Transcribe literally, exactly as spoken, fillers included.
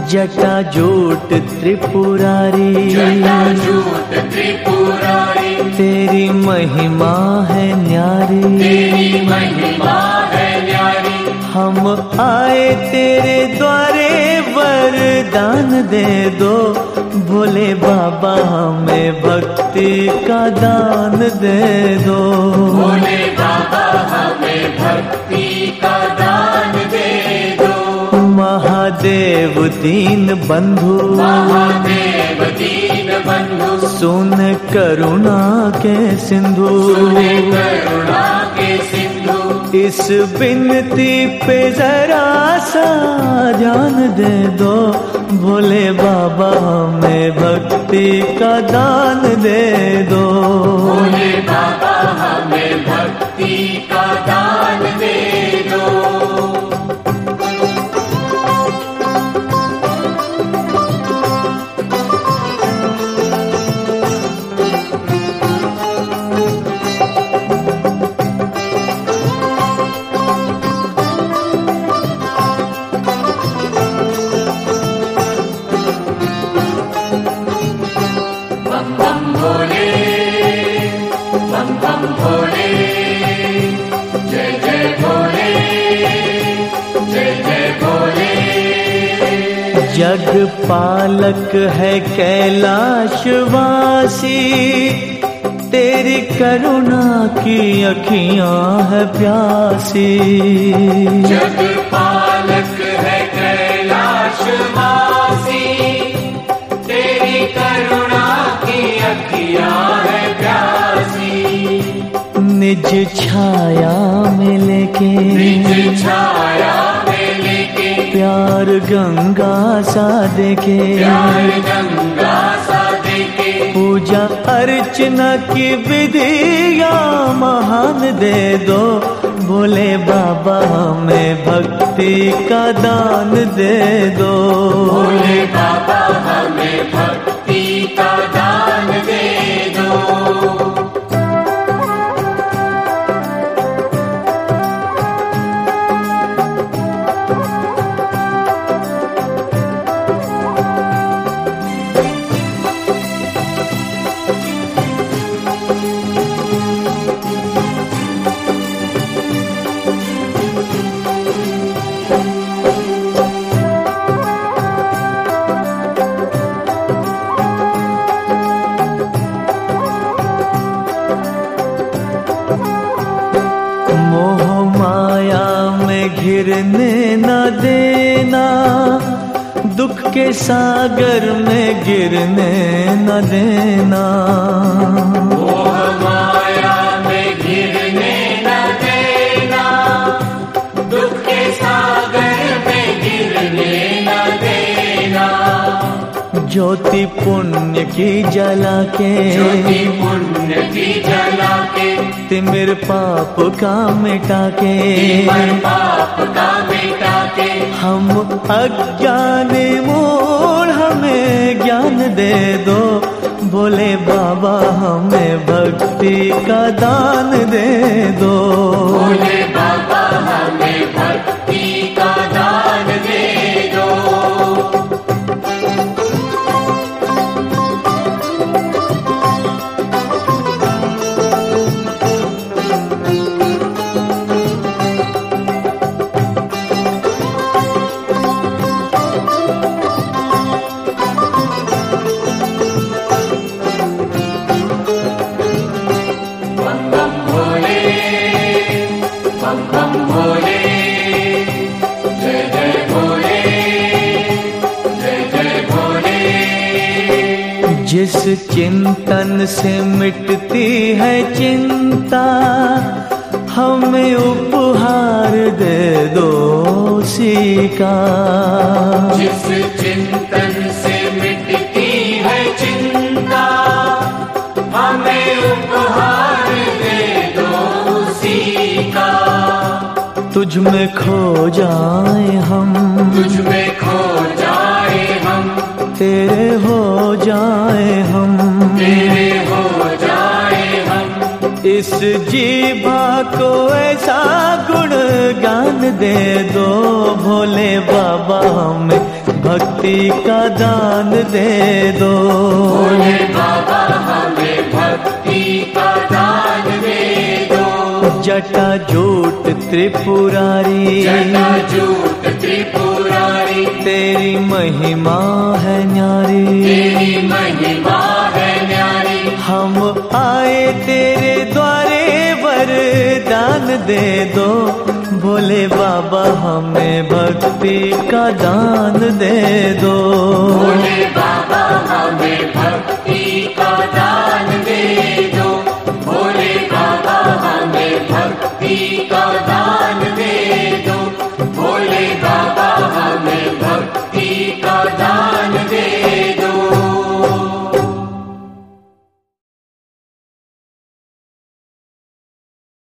जटाजूट त्रिपुरारी, जटाजूट त्रिपुरारी, तेरी महिमा है न्यारी, तेरी महिमा है न्यारी। हम आए तेरे द्वारे वरदान दे दो, भोले बाबा हमें भक्ति का दान दे दो। भोले बाबा हमें भक्ति का दान दे दो। महादेव दीन बंधु, महादेव दीन बंधु, सुन करुणा के सिंधु, सुन करुणा के सिंधु। इस बिनती पे जरा सा ध्यान दे दो, भोले बाबा हमें भक्ति का दान दे दो। भोले बाबा हमें भक्ति का दान दे दो। जग पालक है कैलाशवासी, तेरी करुणा की अखियां है प्यासी। जग पालक है कैलाशवासी, तेरी करुणा की अखियां है प्यासी। निज छाया में लेके, निज छाया में लेके, प्यार गंगा सा देके, प्यार गंगा सा देके, पूजा अर्चना की विधिया महान दे दो, भोले बाबा हमें भक्ति का दान दे दो। भोले बाबा हमें भक्ति का दान दे दो। घिरने न देना, दुख के सागर में गिरने न देना। मोह माया में घिरने न देना, दुख के सागर में गिरने न देना। ज्योति पुण्य की जला के, ज्योति पुण्य की जला के, तिमिर पाप का मिटा के, तिमिर पाप का मिटा के, हम अज्ञान मूढ़ हमें ज्ञान दे दो, भोले बाबा हमें भक्ति का दान दे दो। भोले बाबा हमें भक्ति का दान दे दो। जिस चिंतन से मिटती है चिंता, हमें उपहार दे दो उसी का। जिस चिंतन से मिटती है चिंता, हमें उपहार दे दो उसी का। तुझ में खो जाए हम, तुझ में खो जाए हम, तेरे हो जाए हम, तेरे हो जाए हम। इस जीवा को ऐसा गुण गान दे दो, भोले बाबा हमें भक्ति का दान दे दो। भोले बाबा हमें भक्ति का दान दे दो। जटा जूट त्रिपुरारी, जटा जूट त्रिपुरारी, तेरी महिमा है न्यारी, तेरी महिमा है न्यारी। हम आए तेरे द्वारे वरदान दे दो। भोले बाबा हमें भक्ति का दान दे दो। भोले बाबा हमें भक्ति का दान दे दो। भोले बाबा हमें भक्ति का दान